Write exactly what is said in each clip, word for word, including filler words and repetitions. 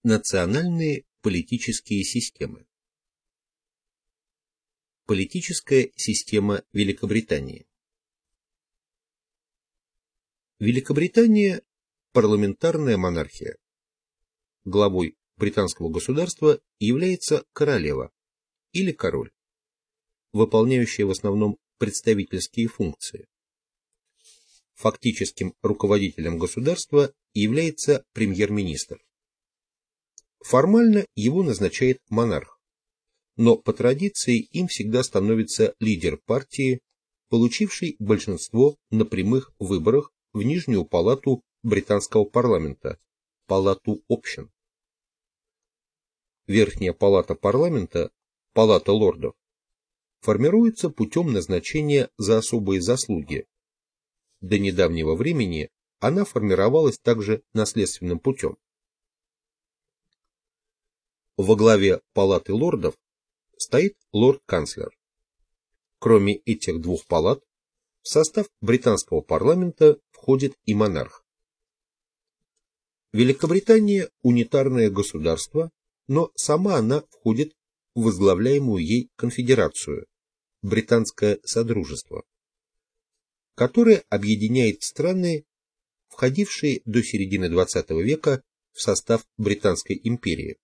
Национальные политические системы. Политическая система Великобритании. Великобритания – парламентарная монархия. Главой британского государства является королева или король, выполняющая в основном представительские функции. Фактическим руководителем государства является премьер-министр. Формально его назначает монарх, но по традиции им всегда становится лидер партии, получивший большинство на прямых выборах в Нижнюю палату британского парламента, палату общин. Верхняя палата парламента, палата лордов, формируется путем назначения за особые заслуги. До недавнего времени она формировалась также наследственным путем. Во главе палаты лордов стоит лорд-канцлер. Кроме этих двух палат, в состав британского парламента входит и монарх. Великобритания – унитарное государство, но сама она входит в возглавляемую ей конфедерацию, Британское Содружество, которое объединяет страны, входившие до середины двадцатого века в состав Британской империи.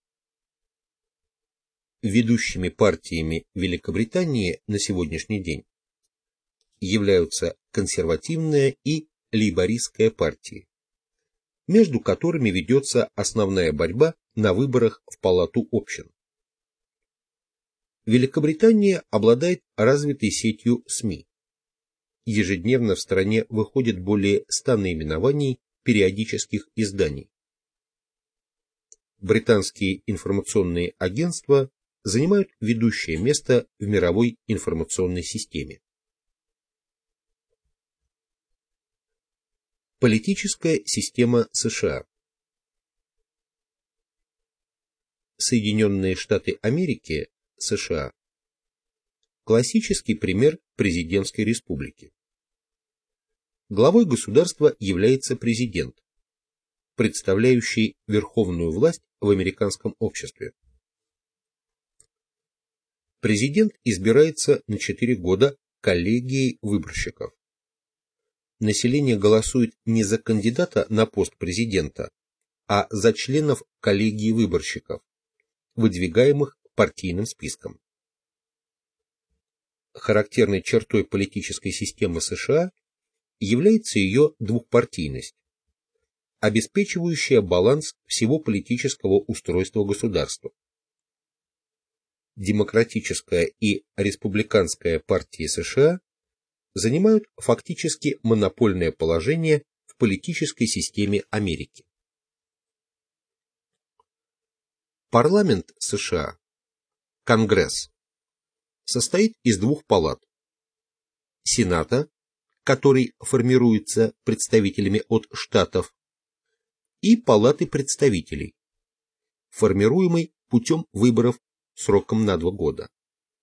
Ведущими партиями Великобритании на сегодняшний день являются консервативная и лейбористская партии, между которыми ведется основная борьба на выборах в палату общин. Великобритания обладает развитой сетью СМИ. Ежедневно в стране выходит более ста наименований периодических изданий. Британские информационные агентства занимают ведущее место в мировой информационной системе. Политическая система США. Соединенные Штаты Америки, США, классический пример президентской республики. Главой государства является президент, представляющий верховную власть в американском обществе. Президент избирается на четыре года коллегией выборщиков. Население голосует не за кандидата на пост президента, а за членов коллегии выборщиков, выдвигаемых партийным списком. Характерной чертой политической системы США является ее двухпартийность, обеспечивающая баланс всего политического устройства государства. Демократическая и республиканская партии США занимают фактически монопольное положение в политической системе Америки. Парламент США, Конгресс, состоит из двух палат: Сената, который формируется представителями от штатов, и Палаты представителей, формируемой путем выборов сроком на два года.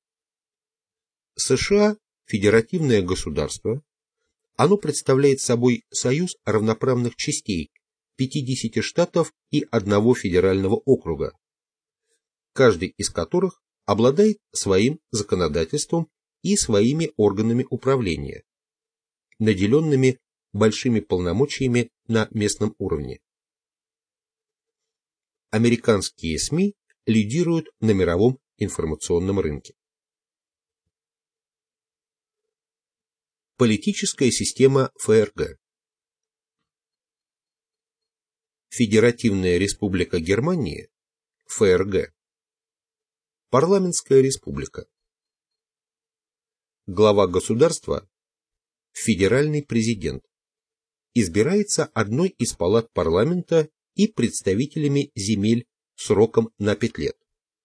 США – федеративное государство. Оно представляет собой союз равноправных частей пятидесяти штатов и одного федерального округа, каждый из которых обладает своим законодательством и своими органами управления, наделенными большими полномочиями на местном уровне. Американские СМИ лидируют на мировом информационном рынке. Политическая система ФРГ. Федеративная республика Германии, ФРГ. Парламентская республика. Глава государства, федеральный президент, избирается одной из палат парламента и представителями земель сроком на пять лет.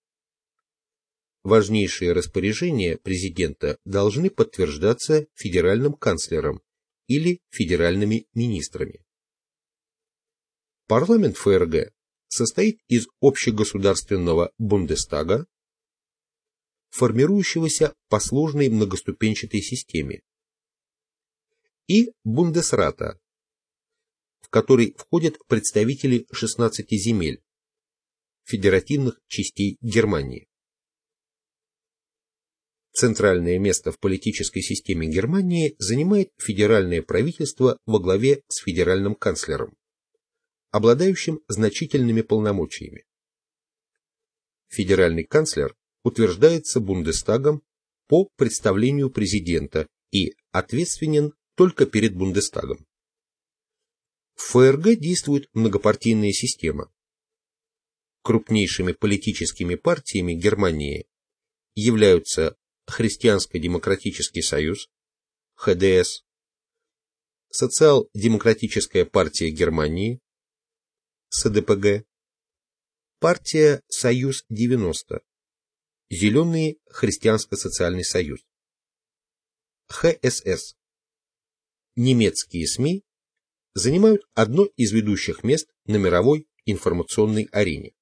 Важнейшие распоряжения президента должны подтверждаться федеральным канцлером или федеральными министрами. Парламент ФРГ состоит из общегосударственного Бундестага, формирующегося по сложной многоступенчатой системе, и Бундесрата, в который входят представители шестнадцати земель, федеративных частей Германии. Центральное место в политической системе Германии занимает федеральное правительство во главе с федеральным канцлером, обладающим значительными полномочиями. Федеральный канцлер утверждается Бундестагом по представлению президента и ответственен только перед Бундестагом. В ФРГ действует многопартийная система. Крупнейшими политическими партиями Германии являются Христианско-демократический союз, ха дэ эс, Социал-демократическая партия Германии, эс дэ пэ гэ, партия Союз девяносто, Зеленый христианско-социальный союз, ха эс эс. Немецкие СМИ занимают одно из ведущих мест на мировой информационной арене.